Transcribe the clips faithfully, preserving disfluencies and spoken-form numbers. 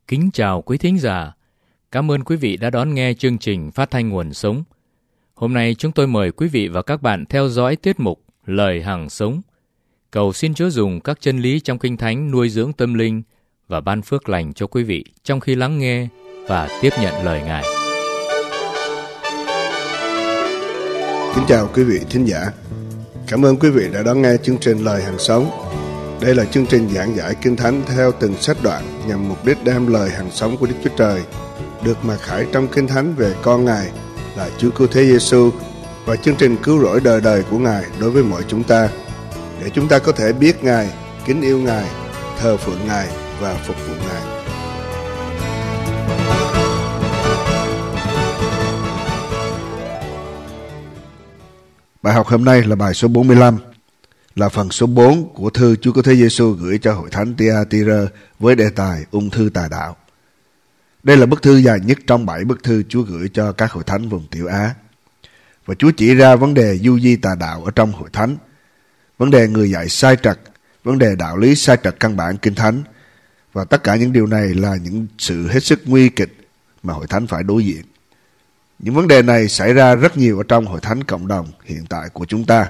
Kính chào quý thính giả. Cảm ơn quý vị đã đón nghe chương trình Phát thanh Nguồn Sống. Hôm nay chúng tôi mời quý vị và các bạn theo dõi tiết mục Lời Hằng Sống. Cầu xin Chúa dùng các chân lý trong Kinh Thánh nuôi dưỡng tâm linh và ban phước lành cho quý vị trong khi lắng nghe và tiếp nhận lời Ngài. Kính chào quý vị thính giả. Cảm ơn quý vị đã đón nghe chương trình Lời Hằng Sống. Đây là chương trình giảng giải Kinh Thánh theo từng sách đoạn nhằm mục đích đem lời hằng sống của Đức Chúa Trời được mặc khải trong Kinh Thánh về con Ngài là Chúa Cứu Thế Giêsu và chương trình cứu rỗi đời đời của Ngài đối với mọi chúng ta, để chúng ta có thể biết Ngài, kính yêu Ngài, thờ phượng Ngài và phục vụ Ngài. Bài học hôm nay là bài số bốn mươi lăm, là phần số bốn của thư Chúa Cứu Thế Giêsu gửi cho hội thánh Thyatira với đề tài ung thư tà đạo. Đây là bức thư dài nhất trong bảy bức thư Chúa gửi cho các hội thánh vùng Tiểu Á. Và Chúa chỉ ra vấn đề du di tà đạo ở trong hội thánh, vấn đề người dạy sai trật, vấn đề đạo lý sai trật căn bản Kinh Thánh. Và tất cả những điều này là những sự hết sức nguy kịch mà hội thánh phải đối diện. Những vấn đề này xảy ra rất nhiều ở trong hội thánh cộng đồng hiện tại của chúng ta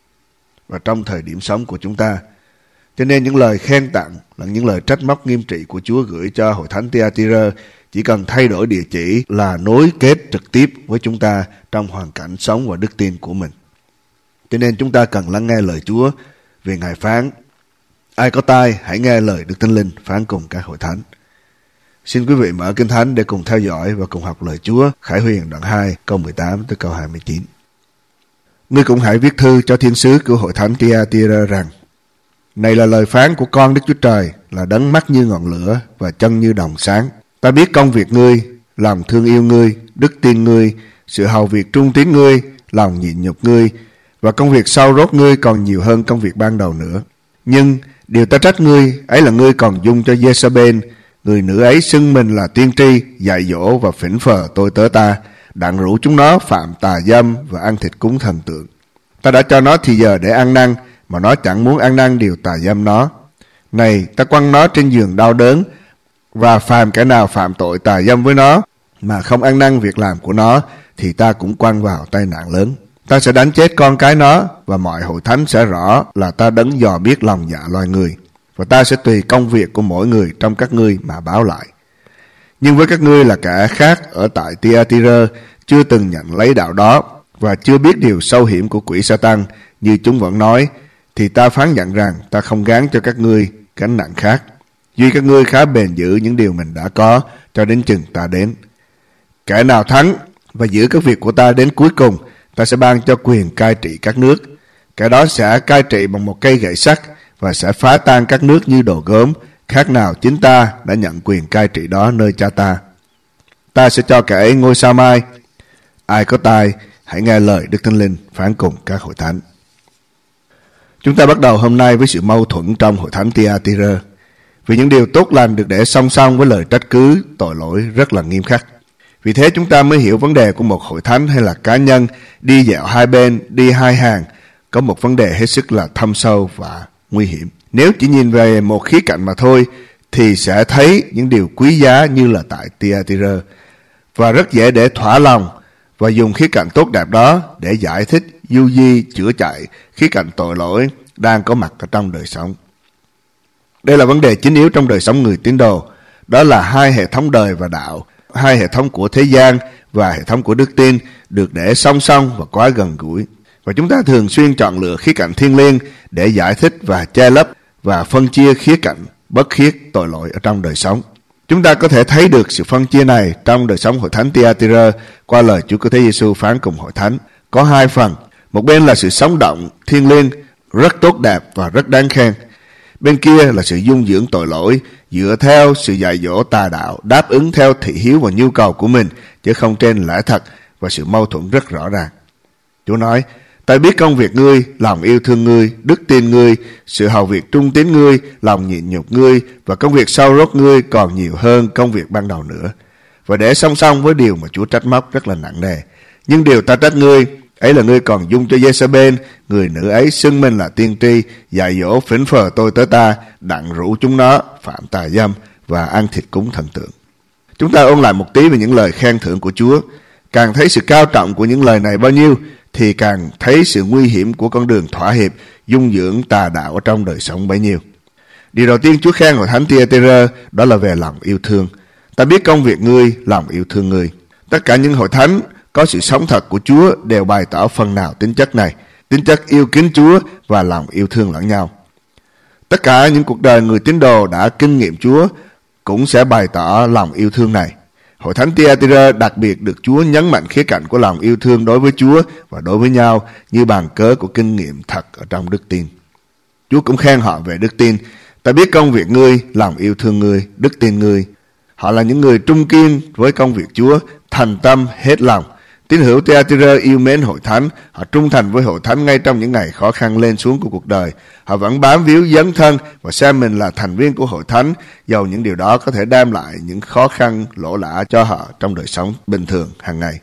và trong thời điểm sống của chúng ta. Cho nên những lời khen tặng là những lời trách móc nghiêm trị của Chúa gửi cho hội thánh Thyatira chỉ cần thay đổi địa chỉ là nối kết trực tiếp với chúng ta trong hoàn cảnh sống và đức tin của mình. Cho nên chúng ta cần lắng nghe lời Chúa vì Ngài phán: ai có tai hãy nghe lời Đức Thánh Linh phán cùng các hội thánh. Xin quý vị mở Kinh Thánh để cùng theo dõi và cùng học lời Chúa. Khải Huyền đoạn hai câu mười tám tới câu hai mươi chín. Ngươi cũng hãy viết thư cho thiên sứ của hội thánh Thyatira rằng: này là lời phán của con Đức Chúa Trời, là đấng mắt như ngọn lửa và chân như đồng sáng. Ta biết công việc ngươi, lòng thương yêu ngươi, đức tin ngươi, sự hầu việc trung tín ngươi, lòng nhịn nhục ngươi, và công việc sau rốt ngươi còn nhiều hơn công việc ban đầu nữa. Nhưng điều ta trách ngươi ấy là ngươi còn dung cho Giê-sa-bên, người nữ ấy xưng mình là tiên tri, dạy dỗ và phỉnh phờ tôi tớ ta, đặng rủ chúng nó phạm tà dâm và ăn thịt cúng thần tượng. Ta đã cho nó thì giờ để ăn năn, mà nó chẳng muốn ăn năn điều tà dâm nó. Này, ta quăng nó trên giường đau đớn, và phàm kẻ nào phạm tội tà dâm với nó mà không ăn năn việc làm của nó, thì ta cũng quăng vào tai nạn lớn. Ta sẽ đánh chết con cái nó, và mọi hội thánh sẽ rõ là ta đấng dò biết lòng dạ loài người. Và ta sẽ tùy công việc của mỗi người trong các ngươi mà báo lại. Nhưng với các ngươi là kẻ khác ở tại Thyatira, chưa từng nhận lấy đạo đó, và chưa biết điều sâu hiểm của quỷ Sa-tan như chúng vẫn nói, thì ta phán nhận rằng ta không gán cho các ngươi gánh nặng khác, duy các ngươi khá bền giữ những điều mình đã có cho đến chừng ta đến. Kẻ nào thắng và giữ các việc của ta đến cuối cùng, ta sẽ ban cho quyền cai trị các nước. Kẻ đó sẽ cai trị bằng một cây gậy sắt và sẽ phá tan các nước như đồ gốm, khác nào chính ta đã nhận quyền cai trị đó nơi cha ta. Ta sẽ cho kẻ ấy ngôi sao mai. Ai có tai hãy nghe lời Đức Thánh Linh phán cùng các hội thánh. Chúng ta bắt đầu hôm nay với sự mâu thuẫn trong hội thánh Thyatira, vì những điều tốt lành được để song song với lời trách cứ tội lỗi rất là nghiêm khắc. Vì thế chúng ta mới hiểu vấn đề của một hội thánh hay là cá nhân đi dạo hai bên, đi hai hàng, có một vấn đề hết sức là thâm sâu và nguy hiểm. Nếu chỉ nhìn về một khía cạnh mà thôi thì sẽ thấy những điều quý giá như là tại Thyatira, và rất dễ để thỏa lòng và dùng khía cạnh tốt đẹp đó để giải thích, du di, chữa chạy khía cạnh tội lỗi đang có mặt ở trong đời sống. Đây là vấn đề chính yếu trong đời sống người tín đồ, đó là hai hệ thống đời và đạo, hai hệ thống của thế gian và hệ thống của đức tin được để song song và quá gần gũi. Và chúng ta thường xuyên chọn lựa khía cạnh thiêng liêng để giải thích và che lấp và phân chia khía cạnh bất khiết tội lỗi ở trong đời sống. Chúng ta có thể thấy được sự phân chia này trong đời sống hội thánh Thyatira qua lời Chúa Cứu Thế Giêsu phán cùng hội thánh. Có hai phần, một bên là sự sống động, thiêng liêng, rất tốt đẹp và rất đáng khen. Bên kia là sự dung dưỡng tội lỗi, dựa theo sự dạy dỗ tà đạo, đáp ứng theo thị hiếu và nhu cầu của mình, chứ không trên lẽ thật, và sự mâu thuẫn rất rõ ràng. Chúa nói: ta biết công việc ngươi, lòng yêu thương ngươi, đức tin ngươi, sự hầu việc trung tín ngươi, lòng nhịn nhục ngươi, và công việc sau rốt ngươi còn nhiều hơn công việc ban đầu nữa. Và để song song với điều mà Chúa trách móc rất là nặng nề. Nhưng điều ta trách ngươi, ấy là ngươi còn dung cho Giê-sa-bên, người nữ ấy xưng mình là tiên tri, dạy dỗ phỉnh phờ tôi tớ ta, đặng rủ chúng nó phạm tà dâm và ăn thịt cúng thần tượng. Chúng ta ôn lại một tí về những lời khen thưởng của Chúa. Càng thấy sự cao trọng của những lời này bao nhiêu, thì càng thấy sự nguy hiểm của con đường thỏa hiệp, dung dưỡng tà đạo ở trong đời sống bấy nhiêu. Điều đầu tiên Chúa khen hội thánh Thyatira đó là về lòng yêu thương. Ta biết công việc ngươi, lòng yêu thương ngươi. Tất cả những hội thánh có sự sống thật của Chúa đều bày tỏ phần nào tính chất này, tính chất yêu kính Chúa và lòng yêu thương lẫn nhau. Tất cả những cuộc đời người tín đồ đã kinh nghiệm Chúa cũng sẽ bày tỏ lòng yêu thương này. Hội thánh Thyatira đặc biệt được Chúa nhấn mạnh khía cạnh của lòng yêu thương đối với Chúa và đối với nhau như bàn cớ của kinh nghiệm thật ở trong đức tin. Chúa cũng khen họ về đức tin. Ta biết công việc ngươi, lòng yêu thương ngươi, đức tin ngươi. Họ là những người trung kiên với công việc Chúa, thành tâm hết lòng. Tín hữu Thyatira yêu mến hội thánh, họ trung thành với hội thánh ngay trong những ngày khó khăn lên xuống của cuộc đời. Họ vẫn bám víu dấn thân và xem mình là thành viên của hội thánh, dầu những điều đó có thể đem lại những khó khăn lỗ lã cho họ trong đời sống bình thường hàng ngày.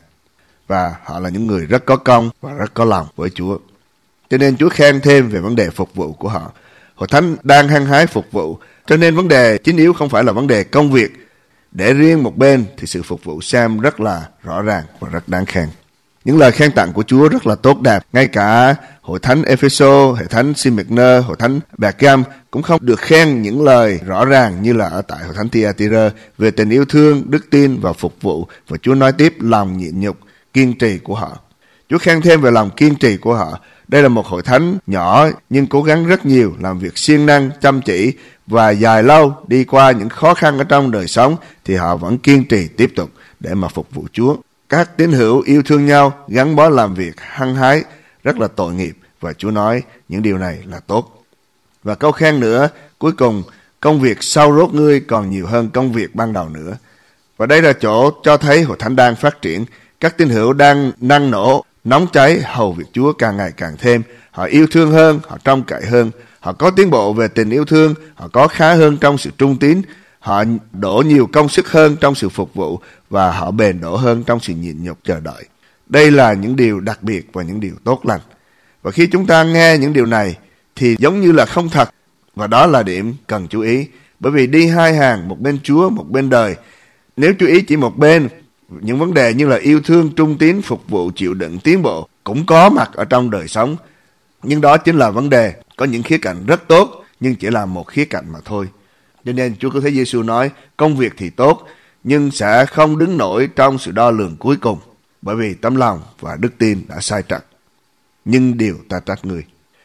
Và họ là những người rất có công và rất có lòng với Chúa. Cho nên Chúa khen thêm về vấn đề phục vụ của họ. Hội thánh đang hăng hái phục vụ, cho nên vấn đề chính yếu không phải là vấn đề công việc. Để riêng một bên thì sự phục vụ xem rất là rõ ràng và rất đáng khen. Những lời khen tặng của Chúa rất là tốt đẹp. Ngay cả hội thánh Epheso, hội thánh Smyrna, hội thánh Pergam cũng không được khen những lời rõ ràng như là ở tại hội thánh Thyatira về tình yêu thương, đức tin và phục vụ. Và Chúa nói tiếp lòng nhịn nhục, kiên trì của họ. Chúa khen thêm về lòng kiên trì của họ. Đây là một hội thánh nhỏ nhưng cố gắng rất nhiều, làm việc siêng năng, chăm chỉ và dài lâu đi qua những khó khăn ở trong đời sống thì họ vẫn kiên trì tiếp tục để mà phục vụ Chúa. Các tín hữu yêu thương nhau, gắn bó làm việc hăng hái, rất là tội nghiệp và Chúa nói những điều này là tốt. Và câu khen nữa, cuối cùng, công việc sau rốt ngươi còn nhiều hơn công việc ban đầu nữa. Và đây là chỗ cho thấy hội thánh đang phát triển, các tín hữu đang năng nổ, nóng cháy hầu việc Chúa càng ngày càng thêm. Họ yêu thương hơn, họ trông cậy hơn, họ có tiến bộ về tình yêu thương, họ có khá hơn trong sự trung tín, họ đổ nhiều công sức hơn trong sự phục vụ và họ bền đổ hơn trong sự nhịn nhục chờ đợi. Đây là những điều đặc biệt và những điều tốt lành. Và khi chúng ta nghe những điều này thì giống như là không thật, và đó là điểm cần chú ý. Bởi vì đi hai hàng, một bên Chúa, một bên đời. Nếu chú ý chỉ một bên, những vấn đề như là yêu thương, trung tín, phục vụ, chịu đựng, tiến bộ cũng có mặt ở trong đời sống. Nhưng đó chính là vấn đề. Có những khía cạnh rất tốt nhưng chỉ là một khía cạnh mà thôi. Cho nên Chúa Cứu Thế Giêsu nói công việc thì tốt nhưng sẽ không đứng nổi trong sự đo lường cuối cùng, bởi vì tấm lòng và đức tin đã sai trật. Nhưng điều ta trách người.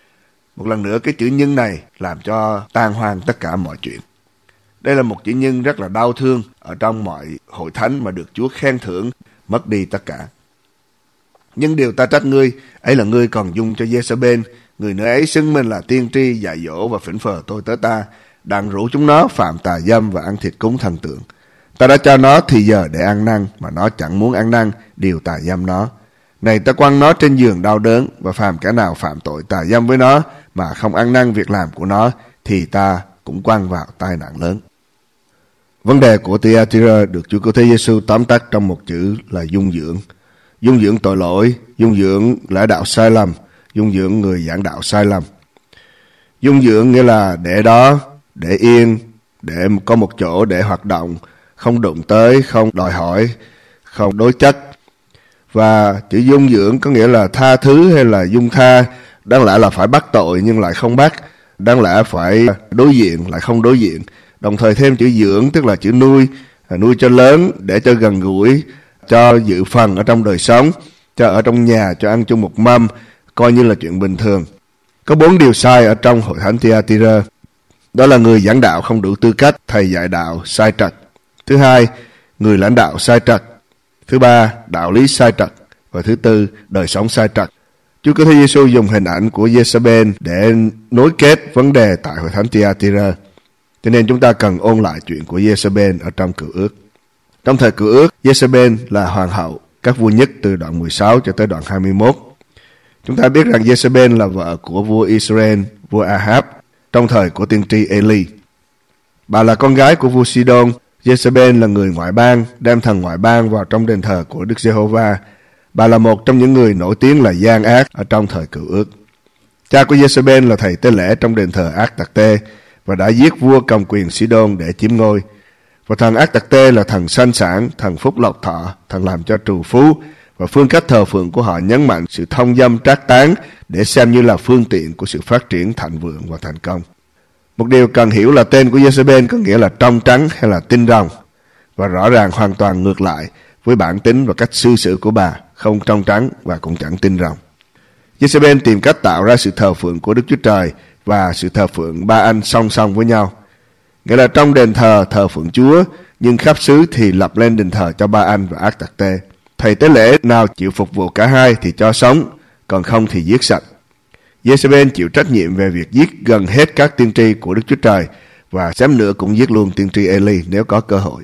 Một lần nữa cái chữ nhưng này làm cho tan hoang tất cả mọi chuyện. Đây là một chữ nhưng rất là đau thương ở trong mọi hội thánh mà được Chúa khen thưởng, mất đi tất cả. Nhưng điều ta trách ngươi, ấy là ngươi còn dung cho Giê-sa-bên, người nữ ấy xưng mình là tiên tri, dạy dỗ và phỉnh phờ tôi tớ ta, đặng rủ chúng nó phạm tà dâm và ăn thịt cúng thần tượng. Ta đã cho nó thì giờ để ăn năn, mà nó chẳng muốn ăn năn, điều tà dâm nó. Này ta quăng nó trên giường đau đớn, và phàm kẻ nào phạm tội tà dâm với nó, mà không ăn năn việc làm của nó, thì ta cũng quăng vào tai nạn lớn. Vấn đề của Thyatira được Chúa Cứu Thế Giêsu tóm tắt trong một chữ là dung dưỡng. Dung dưỡng tội lỗi, dung dưỡng lẽ đạo sai lầm, dung dưỡng người giảng đạo sai lầm. Dung dưỡng nghĩa là để đó, để yên, để có một chỗ để hoạt động, không đụng tới, không đòi hỏi, không đối chất. Và chữ dung dưỡng có nghĩa là tha thứ hay là dung tha, đáng lẽ là phải bắt tội nhưng lại không bắt, đáng lẽ phải đối diện lại không đối diện. Đồng thời thêm chữ dưỡng tức là chữ nuôi, nuôi cho lớn, để cho gần gũi, cho dự phần ở trong đời sống, cho ở trong nhà, cho ăn chung một mâm, coi như là chuyện bình thường. Có bốn điều sai ở trong hội thánh Thyatira. Đó là người giảng đạo không đủ tư cách, thầy dạy đạo sai trật. Thứ hai, người lãnh đạo sai trật. Thứ ba, đạo lý sai trật. Và thứ tư, đời sống sai trật. Chúa Cứu Thế Giêsu dùng hình ảnh của Giê-sa-bên để nối kết vấn đề tại hội thánh Thyatira. Cho nên chúng ta cần ôn lại chuyện của Giê-sa-bên ở trong Cựu Ước. Trong thời Cựu Ước, Giê-sa-bên là hoàng hậu các vua nhất từ đoạn mười sáu cho tới đoạn hai mươi mốt. Chúng ta biết rằng Giê-sa-bên là vợ của vua Israel, vua Ahab, trong thời của tiên tri Eli. Bà là con gái của vua Sidon. Giê-sa-bên là người ngoại bang, đem thần ngoại bang vào trong đền thờ của Đức Giê-hô-va. Bà là một trong những người nổi tiếng là gian ác ở trong thời Cựu Ước. Cha của Giê-sa-bên là thầy tế lễ trong đền thờ Ác Tạc Tê và đã giết vua cầm quyền Sidon để chiếm ngôi. Và thần Ác Tạc Tê là thần sanh sản, thần phúc lộc thọ, thần làm cho trù phú. Và phương cách thờ phượng của họ nhấn mạnh sự thông dâm trác tán để xem như là phương tiện của sự phát triển thịnh vượng và thành công. Một điều cần hiểu là tên của Giê-xê-bên có nghĩa là trong trắng hay là tinh rồng, và rõ ràng hoàn toàn ngược lại với bản tính và cách cư xử của bà, không trong trắng và cũng chẳng tinh rồng. Giê-xê-bên tìm cách tạo ra sự thờ phượng của Đức Chúa Trời và sự thờ phượng ba anh song song với nhau. Nghĩa là trong đền thờ thờ phượng Chúa, nhưng khắp xứ thì lập lên đền thờ cho ba anh và Ác Tạc Tê. Thầy tế lễ nào chịu phục vụ cả hai thì cho sống, còn không thì giết sạch. Giê-xê-bên chịu trách nhiệm về việc giết gần hết các tiên tri của Đức Chúa Trời, và xém nữa cũng giết luôn tiên tri Ê-li nếu có cơ hội.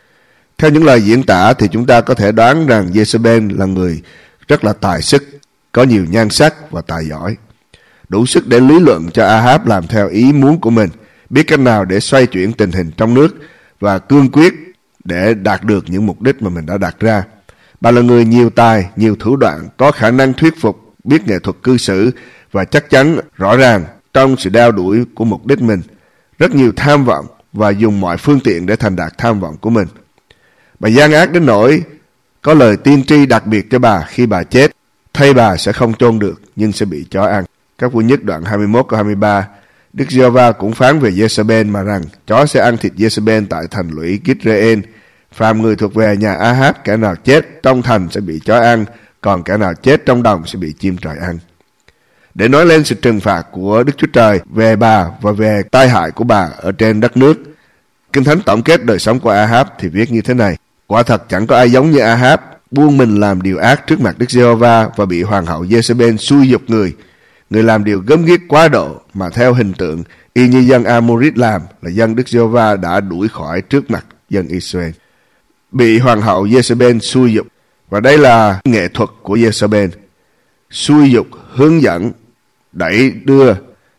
Theo những lời diễn tả thì chúng ta có thể đoán rằng Giê-xê-bên là người rất là tài sức, có nhiều nhan sắc và tài giỏi, đủ sức để lý luận cho A-háp làm theo ý muốn của mình, biết cách nào để xoay chuyển tình hình trong nước và cương quyết để đạt được những mục đích mà mình đã đặt ra. Bà là người nhiều tài, nhiều thủ đoạn, có khả năng thuyết phục, biết nghệ thuật cư xử và chắc chắn rõ ràng trong sự đeo đuổi của mục đích mình, rất nhiều tham vọng và dùng mọi phương tiện để thành đạt tham vọng của mình. Bà gian ác đến nỗi có lời tiên tri đặc biệt cho bà khi bà chết, thay bà sẽ không chôn được nhưng sẽ bị chó ăn. Các Vua Nhất đoạn hai mươi mốt câu hai mươi ba, Đức Giê-hô-va cũng phán về Giê-xê-bên mà rằng chó sẽ ăn thịt Giê-xê-bên tại thành lũy Gít-rê-ên. Phàm người thuộc về nhà A-háp, kẻ nào chết trong thành sẽ bị chó ăn, còn kẻ nào chết trong đồng sẽ bị chim trời ăn. Để nói lên sự trừng phạt của Đức Chúa Trời về bà và về tai hại của bà ở trên đất nước, Kinh Thánh tổng kết đời sống của A-háp thì viết như thế này: quả thật chẳng có ai giống như A-háp, buông mình làm điều ác trước mặt Đức Giê-hô-va và bị hoàng hậu Giê-xê-bên xúi giục người. Người làm điều gớm ghiếc quá độ mà theo hình tượng y như dân A-mô-rít làm, là dân Đức Giê-hô-va đã đuổi khỏi trước mặt dân Israel. Bị hoàng hậu Giê-xê-bên xúi giục, và đây là nghệ thuật của Giê-xê-bên: xúi giục, hướng dẫn, đẩy đưa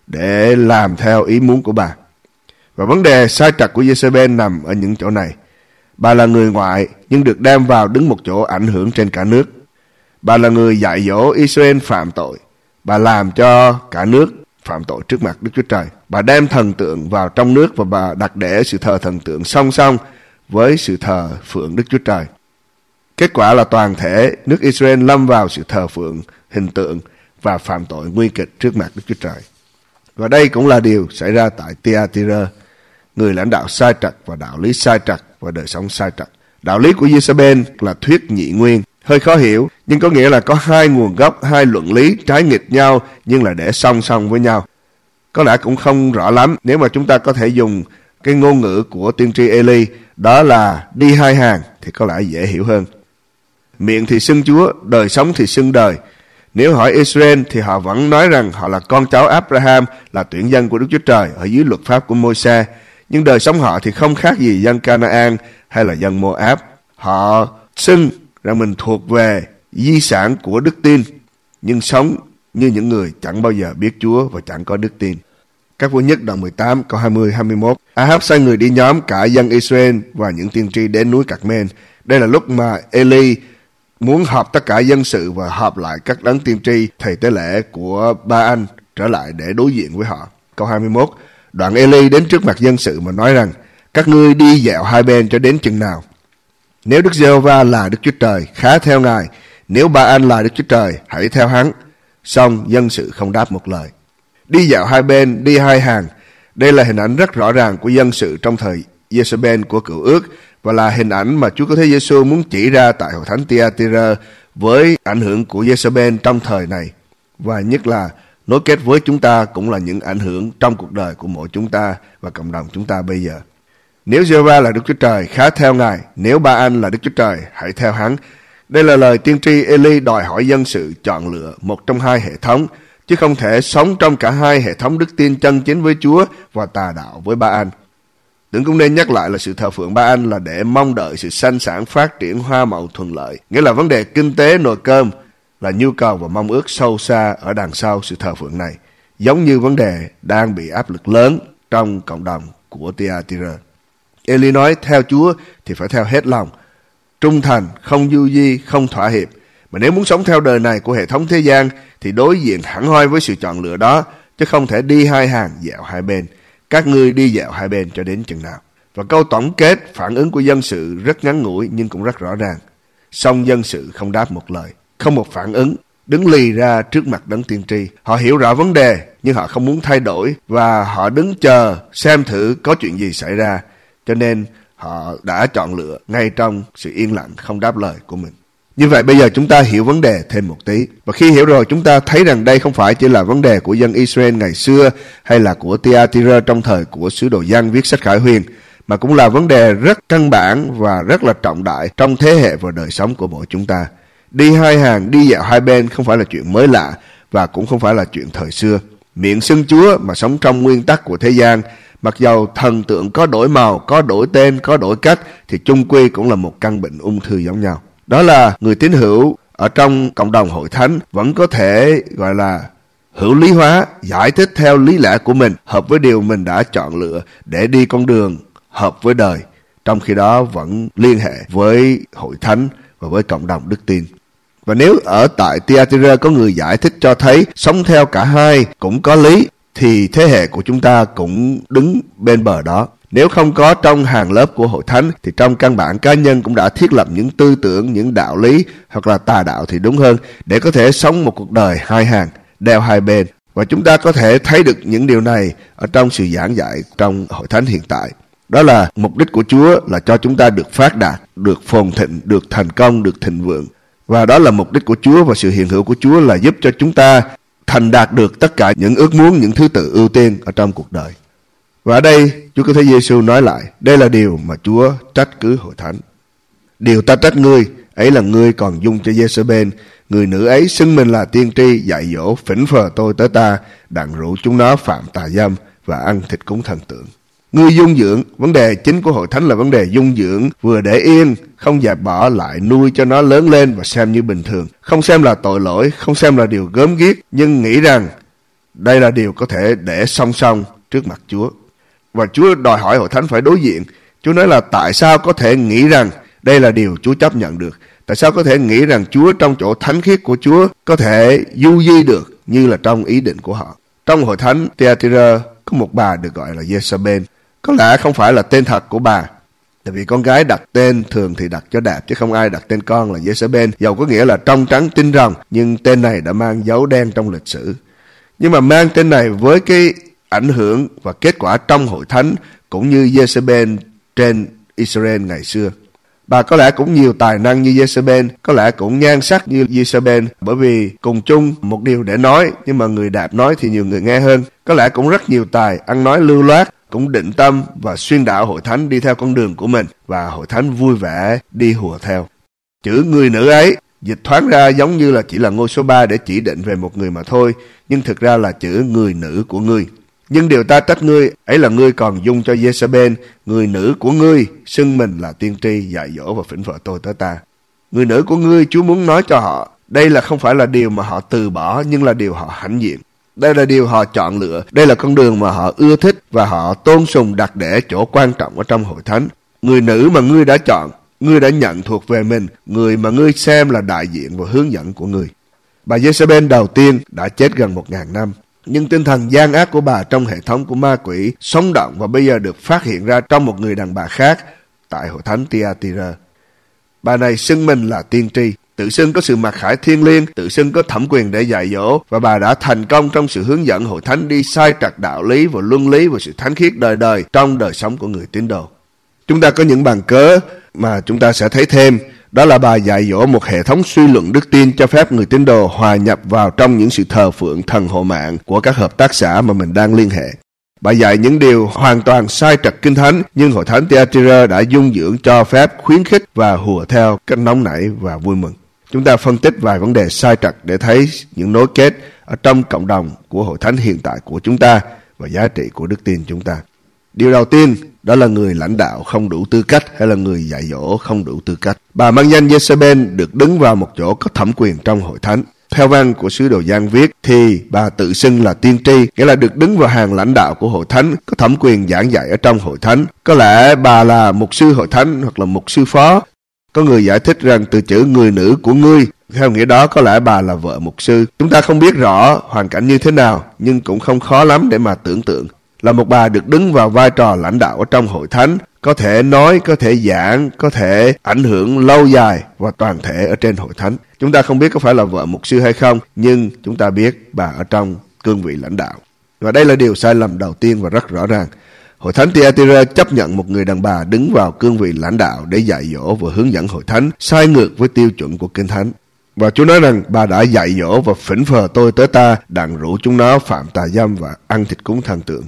để làm theo ý muốn của bà. Và vấn đề sai trật của Giê-xê-bên nằm ở những chỗ này. Bà là người ngoại nhưng được đem vào đứng một chỗ ảnh hưởng trên cả nước. Bà là người dạy dỗ Israel phạm tội. Bà làm cho cả nước phạm tội trước mặt Đức Chúa Trời. Bà đem thần tượng vào trong nước và bà đặt để sự thờ thần tượng song song với sự thờ phượng Đức Chúa Trời. Kết quả là toàn thể nước Israel lâm vào sự thờ phượng hình tượng và phạm tội nguy kịch trước mặt Đức Chúa Trời. Và đây cũng là điều xảy ra tại Thyatira, người lãnh đạo sai trật và đạo lý sai trật và đời sống sai trật. Đạo lý của Giê-xê-bên là thuyết nhị nguyên, hơi khó hiểu, nhưng có nghĩa là có hai nguồn gốc, hai luận lý trái nghịch nhau nhưng là để song song với nhau. Có lẽ cũng không rõ lắm nếu mà chúng ta có thể dùng cái ngôn ngữ của tiên tri Ê-li, đó là đi hai hàng, thì có lẽ dễ hiểu hơn. Miệng thì xưng Chúa, đời sống thì xưng đời. Nếu hỏi Israel thì họ vẫn nói rằng họ là con cháu Abraham, là tuyển dân của Đức Chúa Trời ở dưới luật pháp của Môi-se. Nhưng đời sống họ thì không khác gì dân Canaan hay là dân Moab. Họ xưng rằng mình thuộc về di sản của đức tin, nhưng sống như những người chẳng bao giờ biết Chúa và chẳng có đức tin. Các Vua Nhất đoạn mười tám câu hai mươi hai mươi mốt. A-háp sai người đi nhóm cả dân Israel và những tiên tri đến núi Cạc-men. Đây là lúc mà Ê-li muốn họp tất cả dân sự và họp lại các đấng tiên tri, thầy tế lễ của Ba-anh trở lại để đối diện với họ. Câu hai mươi mốt. Đoạn Ê-li đến trước mặt dân sự mà nói rằng: các ngươi đi dạo hai bên cho đến chừng nào? Nếu Đức Giê-hô-va là Đức Chúa Trời, khá theo Ngài; nếu Ba-anh là Đức Chúa Trời, hãy theo hắn. Xong dân sự không đáp một lời. Đi dạo hai bên, đi hai hàng. Đây là hình ảnh rất rõ ràng của dân sự trong thời Giê-xê-bên của Cựu Ước, và là hình ảnh mà Chúa Cứu Thế Giê-xu muốn chỉ ra tại hội thánh Thyatira với ảnh hưởng của Giê-xê-bên trong thời này, và nhất là nối kết với chúng ta cũng là những ảnh hưởng trong cuộc đời của mỗi chúng ta và cộng đồng chúng ta bây giờ. Nếu Giê-hô-va là Đức Chúa Trời, khá theo Ngài; nếu Ba-anh là Đức Chúa Trời, hãy theo hắn. Đây là lời tiên tri Ê-li đòi hỏi dân sự chọn lựa một trong hai hệ thống, chứ không thể sống trong cả hai hệ thống đức tin chân chính với Chúa và tà đạo với Ba-anh. Tưởng cũng nên nhắc lại là sự thờ phượng Ba-anh là để mong đợi sự sanh sản phát triển hoa màu thuận lợi, nghĩa là vấn đề kinh tế nồi cơm là nhu cầu và mong ước sâu xa ở đằng sau sự thờ phượng này, giống như vấn đề đang bị áp lực lớn trong cộng đồng của Thyatira. Ê-li nói theo Chúa thì phải theo hết lòng, trung thành, không du di, không thỏa hiệp. Mà nếu muốn sống theo đời này của hệ thống thế gian thì đối diện hẳn hoi với sự chọn lựa đó, chứ không thể đi hai hàng dạo hai bên. Các ngươi đi dạo hai bên cho đến chừng nào? Và câu tổng kết phản ứng của dân sự rất ngắn ngủi nhưng cũng rất rõ ràng. Song dân sự không đáp một lời, không một phản ứng, đứng lì ra trước mặt đấng tiên tri. Họ hiểu rõ vấn đề nhưng họ không muốn thay đổi và họ đứng chờ xem thử có chuyện gì xảy ra. Cho nên họ đã chọn lựa ngay trong sự yên lặng không đáp lời của mình. Như vậy bây giờ chúng ta hiểu vấn đề thêm một tí. Và khi hiểu rồi chúng ta thấy rằng đây không phải chỉ là vấn đề của dân Israel ngày xưa hay là của Thyatira trong thời của sứ đồ Giăng viết sách Khải Huyền, mà cũng là vấn đề rất căn bản và rất là trọng đại trong thế hệ và đời sống của mỗi chúng ta. Đi hai hàng, đi dạo hai bên không phải là chuyện mới lạ và cũng không phải là chuyện thời xưa. Miệng xưng Chúa mà sống trong nguyên tắc của thế gian, mặc dầu thần tượng có đổi màu, có đổi tên, có đổi cách, thì chung quy cũng là một căn bệnh ung thư giống nhau. Đó là người tín hữu ở trong cộng đồng hội thánh vẫn có thể gọi là hữu lý hóa, giải thích theo lý lẽ của mình, hợp với điều mình đã chọn lựa để đi con đường hợp với đời, trong khi đó vẫn liên hệ với hội thánh và với cộng đồng đức tin. Và nếu ở tại Thyatira có người giải thích cho thấy sống theo cả hai cũng có lý, thì thế hệ của chúng ta cũng đứng bên bờ đó. Nếu không có trong hàng lớp của hội thánh, thì trong căn bản cá nhân cũng đã thiết lập những tư tưởng, những đạo lý hoặc là tà đạo thì đúng hơn, để có thể sống một cuộc đời hai hàng, đeo hai bên. Và chúng ta có thể thấy được những điều này ở trong sự giảng dạy trong hội thánh hiện tại. Đó là mục đích của Chúa là cho chúng ta được phát đạt, được phồn thịnh, được thành công, được thịnh vượng. Và đó là mục đích của Chúa, và sự hiện hữu của Chúa là giúp cho chúng ta thành đạt được tất cả những ước muốn, những thứ tự ưu tiên ở trong cuộc đời. Và ở đây Chúa có thấy Giê-xu nói lại, đây là điều mà Chúa trách cứ hội thánh. Điều ta trách ngươi, ấy là ngươi còn dung cho Giê-xê-bên, người nữ ấy xưng mình là tiên tri, dạy dỗ phỉnh phờ tôi tới ta, đặng rủ chúng nó phạm tà dâm và ăn thịt cúng thần tượng. Ngươi dung dưỡng, vấn đề chính của hội thánh là vấn đề dung dưỡng, vừa để yên, không dẹp bỏ lại nuôi cho nó lớn lên và xem như bình thường. Không xem là tội lỗi, không xem là điều gớm ghiếc, nhưng nghĩ rằng đây là điều có thể để song song trước mặt Chúa. Và Chúa đòi hỏi hội thánh phải đối diện. Chúa nói là tại sao có thể nghĩ rằng đây là điều Chúa chấp nhận được? Tại sao có thể nghĩ rằng Chúa trong chỗ thánh khiết của Chúa có thể du di được như là trong ý định của họ? Trong hội thánh Thyatira có một bà được gọi là Jezabel. Có lẽ không phải là tên thật của bà, tại vì con gái đặt tên thường thì đặt cho đẹp, chứ không ai đặt tên con là Jezabel, dầu có nghĩa là trong trắng tinh rồng, nhưng tên này đã mang dấu đen trong lịch sử. Nhưng mà mang tên này với cái ảnh hưởng và kết quả trong hội thánh cũng như Jezabel trên Israel ngày xưa. Bà có lẽ cũng nhiều tài năng như Jezabel, có lẽ cũng nhan sắc như Jezabel, bởi vì cùng chung một điều để nói, nhưng mà người đẹp nói thì nhiều người nghe hơn. Có lẽ cũng rất nhiều tài, ăn nói lưu loát, cũng định tâm và xuyên đảo hội thánh đi theo con đường của mình, và hội thánh vui vẻ đi hùa theo. Chữ người nữ ấy dịch thoáng ra giống như là chỉ là ngôi số ba để chỉ định về một người mà thôi, nhưng thực ra là chữ người nữ của ngươi. Nhưng điều ta trách ngươi, ấy là ngươi còn dung cho Jezabel, người nữ của ngươi, xưng mình là tiên tri, dạy dỗ và phỉnh phờ tôi tới ta. Người nữ của ngươi, Chúa muốn nói cho họ, đây là không phải là điều mà họ từ bỏ, nhưng là điều họ hãnh diện. Đây là điều họ chọn lựa, đây là con đường mà họ ưa thích và họ tôn sùng đặt để chỗ quan trọng ở trong hội thánh. Người nữ mà ngươi đã chọn, ngươi đã nhận thuộc về mình, người mà ngươi xem là đại diện và hướng dẫn của ngươi. Bà Jezabel đầu tiên đã chết gần một ngàn năm, nhưng tinh thần gian ác của bà trong hệ thống của ma quỷ sống động và bây giờ được phát hiện ra trong một người đàn bà khác tại hội thánh Thyatira. Bà này xưng mình là tiên tri, tự xưng có sự mặc khải thiên liêng, tự xưng có thẩm quyền để dạy dỗ, và bà đã thành công trong sự hướng dẫn hội thánh đi sai trật đạo lý và luân lý và sự thánh khiết đời đời trong đời sống của người tín đồ. Chúng ta có những bằng cớ mà chúng ta sẽ thấy thêm, đó là bà dạy dỗ một hệ thống suy luận đức tin cho phép người tín đồ hòa nhập vào trong những sự thờ phượng thần hộ mạng của các hợp tác xã mà mình đang liên hệ. Bà dạy những điều hoàn toàn sai trật kinh thánh, nhưng hội thánh Thyatira đã dung dưỡng cho phép, khuyến khích và hùa theo cách nóng nảy và vui mừng. Chúng ta phân tích vài vấn đề sai trật để thấy những nối kết ở trong cộng đồng của hội thánh hiện tại của chúng ta và giá trị của đức tin chúng ta. Điều đầu tiên, đó là người lãnh đạo không đủ tư cách hay là người dạy dỗ không đủ tư cách. Bà mang danh Jezabel được đứng vào một chỗ có thẩm quyền trong hội thánh. Theo văn của sứ đồ Giăng viết thì bà tự xưng là tiên tri, nghĩa là được đứng vào hàng lãnh đạo của hội thánh, có thẩm quyền giảng dạy ở trong hội thánh. Có lẽ bà là mục sư hội thánh hoặc là mục sư phó. Có người giải thích rằng từ chữ người nữ của ngươi, theo nghĩa đó có lẽ bà là vợ mục sư. Chúng ta không biết rõ hoàn cảnh như thế nào, nhưng cũng không khó lắm để mà tưởng tượng. Là một bà được đứng vào vai trò lãnh đạo ở trong hội thánh, có thể nói, có thể giảng, có thể ảnh hưởng lâu dài và toàn thể ở trên hội thánh. Chúng ta không biết có phải là vợ mục sư hay không, nhưng chúng ta biết bà ở trong cương vị lãnh đạo. Và đây là điều sai lầm đầu tiên và rất rõ ràng. Hội thánh Thyatira chấp nhận một người đàn bà đứng vào cương vị lãnh đạo để dạy dỗ và hướng dẫn hội thánh sai ngược với tiêu chuẩn của Kinh Thánh. Và Chúa nói rằng bà đã dạy dỗ và phỉnh phờ tôi tới ta, đặng rủ chúng nó phạm tà dâm và ăn thịt cúng thần tượng.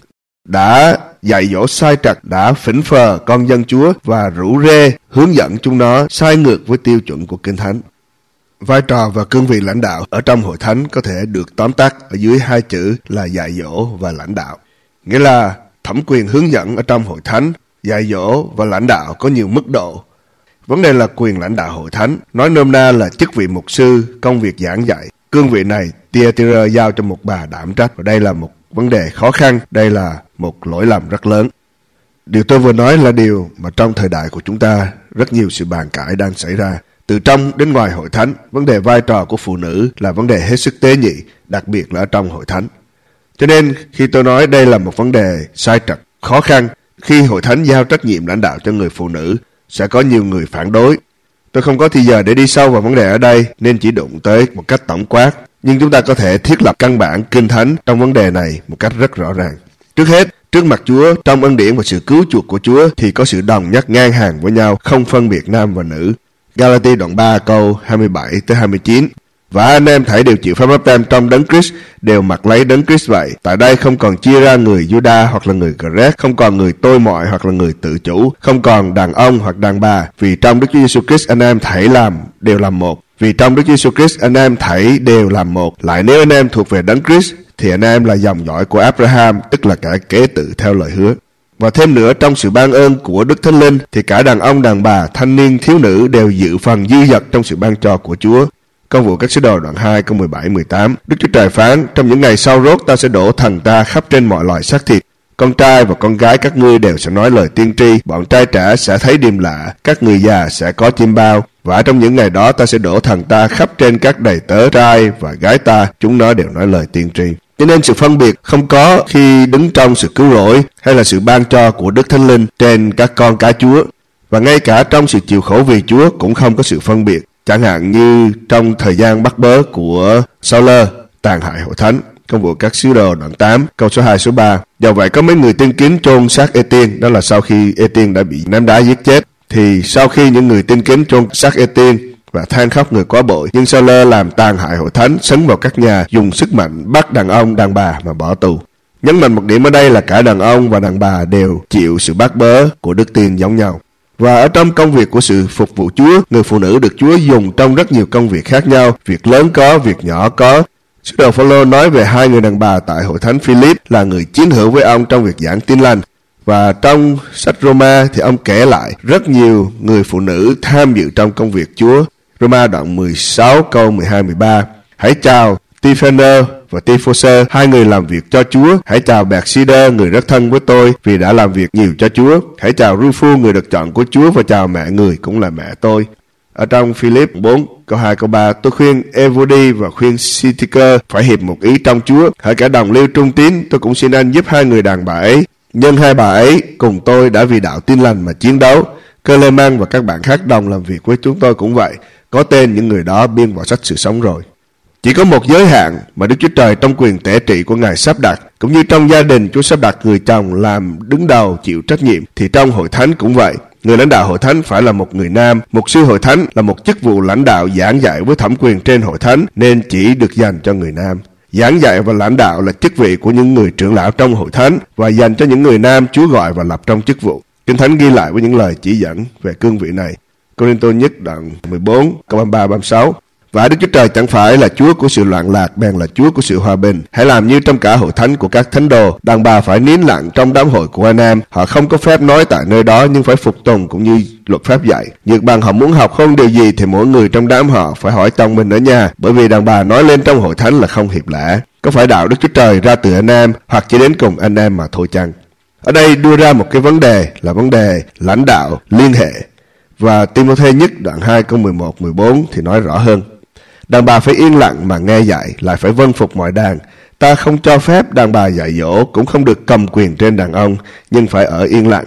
Đã dạy dỗ sai trật, đã phỉnh phờ con dân Chúa và rủ rê hướng dẫn chúng nó sai ngược với tiêu chuẩn của Kinh Thánh. Vai trò và cương vị lãnh đạo ở trong hội thánh có thể được tóm tắt ở dưới hai chữ là dạy dỗ và lãnh đạo. Nghĩa là thẩm quyền hướng dẫn ở trong hội thánh, dạy dỗ và lãnh đạo có nhiều mức độ. Vấn đề là quyền lãnh đạo hội thánh, nói nôm na là chức vị mục sư, công việc giảng dạy. Cương vị này Thyatira giao cho một bà đảm trách, và đây là một vấn đề khó khăn, đây là một lỗi lầm rất lớn. Điều tôi vừa nói là điều mà trong thời đại của chúng ta rất nhiều sự bàn cãi đang xảy ra. Từ trong đến ngoài hội thánh, vấn đề vai trò của phụ nữ là vấn đề hết sức tế nhị, đặc biệt là ở trong hội thánh. Cho nên khi tôi nói đây là một vấn đề sai trật, khó khăn, khi hội thánh giao trách nhiệm lãnh đạo cho người phụ nữ, sẽ có nhiều người phản đối. Tôi không có thời giờ để đi sâu vào vấn đề ở đây, nên chỉ đụng tới một cách tổng quát. Nhưng chúng ta có thể thiết lập căn bản Kinh Thánh trong vấn đề này một cách rất rõ ràng. Trước hết, trước mặt Chúa, trong ân điển và sự cứu chuộc của Chúa thì có sự đồng nhất ngang hàng với nhau, không phân biệt nam và nữ. Galati đoạn ba câu hai mươi bảy tới hai mươi chín. Và anh em thảy đều chịu phép báp têm trong Đấng Christ, đều mặc lấy Đấng Christ vậy. Tại đây không còn chia ra người Juda hoặc là người Grecc, không còn người tôi mọi hoặc là người tự chủ, không còn đàn ông hoặc đàn bà, vì trong Đức Chúa Giêsu Christ anh em thảy làm đều làm một. Vì trong Đức Chúa Giêsu Christ anh em thảy đều làm một. Lại nếu anh em thuộc về Đấng Christ thì anh em là dòng dõi của Abraham, tức là kẻ kế tự theo lời hứa. Và thêm nữa, trong sự ban ơn của Đức Thánh Linh thì cả đàn ông, đàn bà, thanh niên, thiếu nữ đều dự phần dư dật trong sự ban cho của Chúa. Công vụ các sứ đồ đoạn hai câu mười bảy mười tám. Đức Chúa Trời phán: trong những ngày sau rốt ta sẽ đổ thần ta khắp trên mọi loài xác thịt. Con trai và con gái các ngươi đều sẽ nói lời tiên tri, bọn trai trẻ sẽ thấy điềm lạ, các người già sẽ có chiêm bao. Và trong những ngày đó ta sẽ đổ thần ta khắp trên các đầy tớ trai và gái ta, chúng nó đều nói lời tiên tri. Cho nên sự phân biệt không có khi đứng trong sự cứu rỗi hay là sự ban cho của Đức Thánh Linh trên các con cái Chúa. Và ngay cả trong sự chịu khổ vì Chúa cũng không có sự phân biệt. Chẳng hạn như trong thời gian bắt bớ của Sao-lơ tàn hại hội thánh. Công vụ các sứ đồ đoạn tám câu số hai số ba. Do vậy có mấy người tiên kính chôn xác Ê-tiên, đó là sau khi Ê-tiên đã bị ném đá giết chết. Thì sau khi những người tiên kính chôn xác Ê-tiên và than khóc người quá bội, nhưng Sao-lơ làm tàn hại hội thánh, sấn vào các nhà, dùng sức mạnh bắt đàn ông đàn bà mà bỏ tù. Nhấn mạnh một điểm ở đây là cả đàn ông và đàn bà đều chịu sự bắt bớ của Đức Tiên giống nhau. Và ở trong công việc của sự phục vụ Chúa, người phụ nữ được Chúa dùng trong rất nhiều công việc khác nhau, việc lớn có, việc nhỏ có. Sứ đồ Phao-lô nói về hai người đàn bà tại hội thánh Philip là người chiến hữu với ông trong việc giảng tin lành. Và trong sách Roma thì ông kể lại rất nhiều người phụ nữ tham dự trong công việc Chúa. Roma đoạn mười sáu câu mười hai mười ba. Hãy chào Tryphaena và Tryphosa, hai người làm việc cho Chúa. Hãy chào Bạc-si-đơ, người rất thân với tôi vì đã làm việc nhiều cho Chúa. Hãy chào Ru-phu, người được chọn của Chúa, và chào mẹ người cũng là mẹ tôi. Ở trong Philip bốn câu hai câu ba, tôi khuyên Evody và khuyên Syntyche phải hiệp một ý trong Chúa. Hỡi cả đồng liêu trung tín, tôi cũng xin anh giúp hai người đàn bà ấy. Nhân hai bà ấy cùng tôi đã vì đạo tin lành mà chiến đấu. Cơ-lê-mang và các bạn khác đồng làm việc với chúng tôi cũng vậy. Có tên những người đó biên vào sách sự sống rồi. Chỉ có một giới hạn mà Đức Chúa Trời trong quyền tể trị của Ngài sắp đặt, cũng như trong gia đình Chúa sắp đặt người chồng làm đứng đầu chịu trách nhiệm, thì trong hội thánh cũng vậy. Người lãnh đạo hội thánh phải là một người nam. Mục sư hội thánh là một chức vụ lãnh đạo giảng dạy với thẩm quyền trên hội thánh, nên chỉ được dành cho người nam. Giảng dạy và lãnh đạo là chức vị của những người trưởng lão trong hội thánh và dành cho những người nam Chúa gọi và lập trong chức vụ. Kinh Thánh ghi lại với những lời chỉ dẫn về cương vị này. Cô-rinh-tô nhất đoạn mười bốn câu ba mươi ba ba mươi sáu. Và Đức Chúa Trời chẳng phải là Chúa của sự loạn lạc, bèn là Chúa của sự hòa bình. Hãy làm như trong cả hội thánh của các thánh đồ, đàn bà phải nín lặng trong đám hội của anh em. Họ không có phép nói tại nơi đó, nhưng phải phục tùng cũng như luật pháp dạy. Nhược bằng họ muốn học không điều gì thì mỗi người trong đám họ phải hỏi chồng mình ở nhà, bởi vì đàn bà nói lên trong hội thánh là không hiệp lẽ. Có phải đạo Đức Chúa Trời ra từ anh em, hoặc chỉ đến cùng anh em mà thôi chăng? Ở đây đưa ra một cái vấn đề là vấn đề lãnh đạo liên hệ. Và Ti-mô-thê nhất đoạn hai câu mười một mười bốn thì nói rõ hơn. Đàn bà phải yên lặng mà nghe dạy, lại phải vâng phục mọi đàn. Ta không cho phép đàn bà dạy dỗ, cũng không được cầm quyền trên đàn ông, nhưng phải ở yên lặng.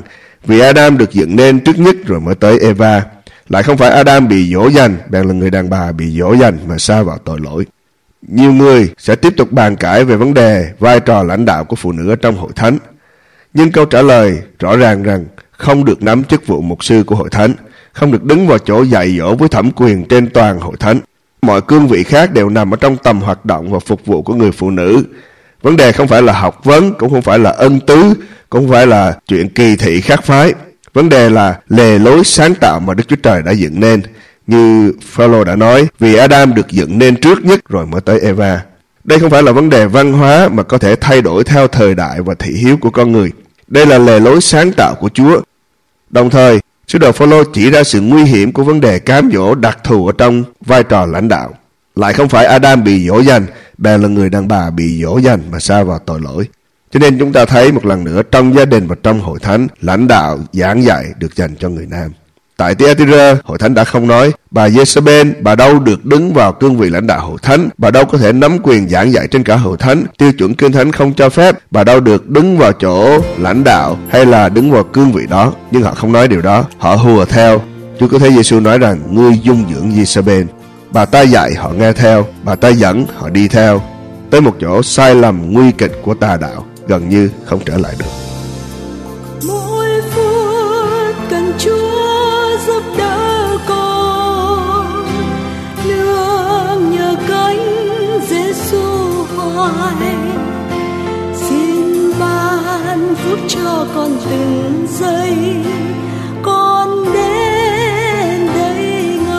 Vì Adam được dựng nên trước nhất rồi mới tới Eva. Lại không phải Adam bị dỗ dành, bèn là người đàn bà bị dỗ dành mà sa vào tội lỗi. Nhiều người sẽ tiếp tục bàn cãi về vấn đề vai trò lãnh đạo của phụ nữ ở trong hội thánh. Nhưng câu trả lời rõ ràng rằng không được nắm chức vụ mục sư của hội thánh, không được đứng vào chỗ dạy dỗ với thẩm quyền trên toàn hội thánh. Mọi cương vị khác đều nằm ở trong tầm hoạt động và phục vụ của người phụ nữ. Vấn đề không phải là học vấn, cũng không phải là ân tứ, cũng không phải là chuyện kỳ thị khác phái. Vấn đề là lề lối sáng tạo mà Đức Chúa Trời đã dựng nên. Như Phao-lô đã nói, vì Adam được dựng nên trước nhất rồi mới tới Eva. Đây không phải là vấn đề văn hóa mà có thể thay đổi theo thời đại và thị hiếu của con người. Đây là lề lối sáng tạo của Chúa. Đồng thời, sứ đồ Phao-lô chỉ ra sự nguy hiểm của vấn đề cám dỗ đặc thù ở trong vai trò lãnh đạo. Lại không phải Adam bị dỗ dành, bèn là người đàn bà bị dỗ dành mà sa vào tội lỗi. Cho nên chúng ta thấy một lần nữa trong gia đình và trong hội thánh, lãnh đạo giảng dạy được dành cho người nam. Tại Thyatira, hội thánh đã không nói, bà Jezebel, bà đâu được đứng vào cương vị lãnh đạo hội thánh, bà đâu có thể nắm quyền giảng dạy trên cả hội thánh, tiêu chuẩn kinh thánh không cho phép, bà đâu được đứng vào chỗ lãnh đạo hay là đứng vào cương vị đó. Nhưng họ không nói điều đó, họ hùa theo. Chúa có thấy Giêsu nói rằng, ngươi dung dưỡng Jezebel. Bà ta dạy họ nghe theo, bà ta dẫn họ đi theo, tới một chỗ sai lầm nguy kịch của tà đạo, gần như không trở lại được. Mỗi phút cần Chúa giúp đỡ con, nương nhờ cánh Giêsu hoài, xin ban phúc cho con từng giây con đến đây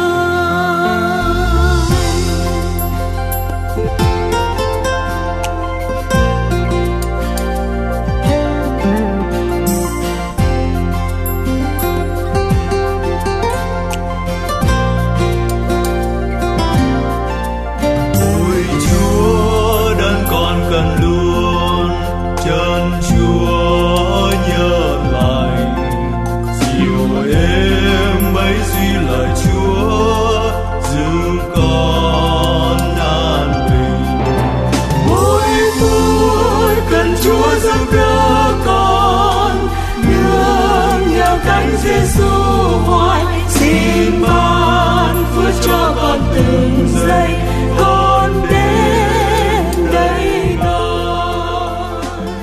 Giêsu hoài, xin ban phước cho con từng giây con đến đây thôi.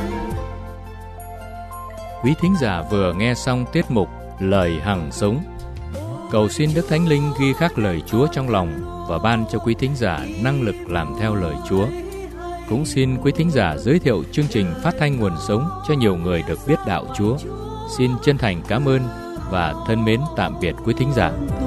Quý thính giả vừa nghe xong tiết mục Lời Hằng Sống. Cầu xin Đức Thánh Linh ghi khắc lời Chúa trong lòng và ban cho quý thính giả năng lực làm theo lời Chúa. Cũng xin quý thính giả giới thiệu chương trình phát thanh Nguồn Sống cho nhiều người được biết đạo Chúa. Xin chân thành cảm ơn và thân mến tạm biệt quý thính giả.